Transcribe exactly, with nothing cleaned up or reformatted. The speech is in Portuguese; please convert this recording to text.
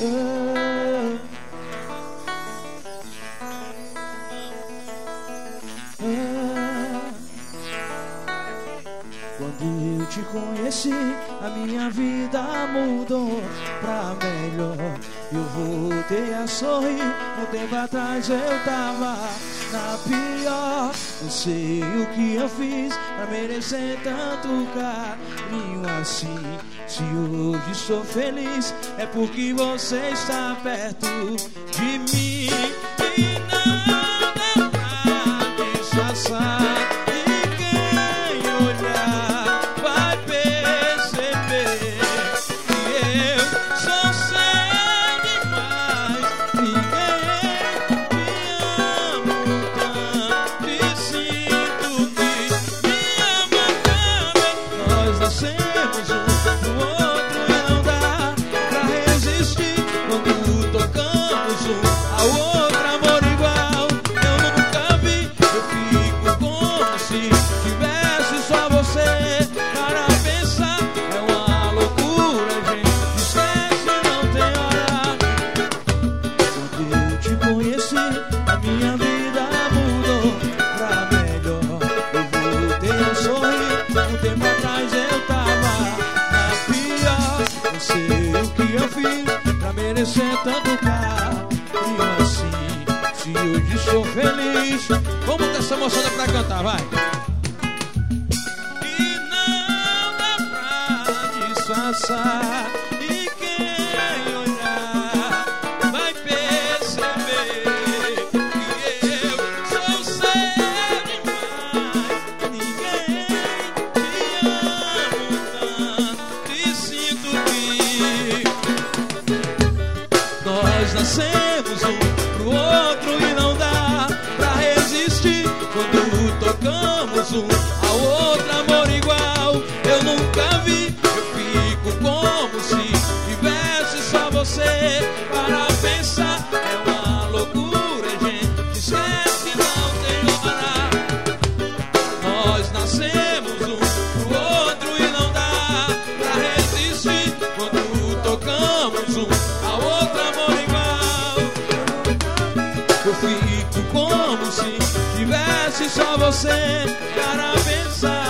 ah, ah. Quando eu te conheci, a minha vida mudou pra melhor. Eu voltei a sorrir. Um tempo atrás eu tava na pior. Não sei o que eu fiz pra merecer tanto carinho assim. Se hoje sou feliz, é porque você está perto de mim. E não dá pra disfarçar. E quem olhar vai perceber que eu sou seu demais. Ninguém me ama tanto e sinto que me ama também. Nós nascemos um pro outro e não dá pra resistir. Quando tocamos um ao outro, amor igual eu nunca vi. Eu fico como se tivesse só você para pensar. É uma loucura, gente, esquece, não tem hora. Quando eu te conheci, a minha vida mudou pra melhor. Eu voltei a sorrir. Um tempo atrás eu tava na pior. Não sei o que eu fiz pra merecer tanto carinho assim. Se hoje sou feliz, vamos ter essa moçada pra cantar, vai. E não dá pra disfarçar. E quem olhar vai perceber que eu sou seu demais. Ninguém te ama tanto e sinto que nós nascemos um pro outro e não dá pra resistir. Quando tocamos um ao outro, amor igual eu nunca vi. Eu fico como se tivesse só você para pensar. É uma loucura, gente, esquece que não tem hora. Nós nascemos um pro outro e não dá pra resistir. Quando tocamos um ao outro, amor igual eu fico como se tivesse só você para pensar.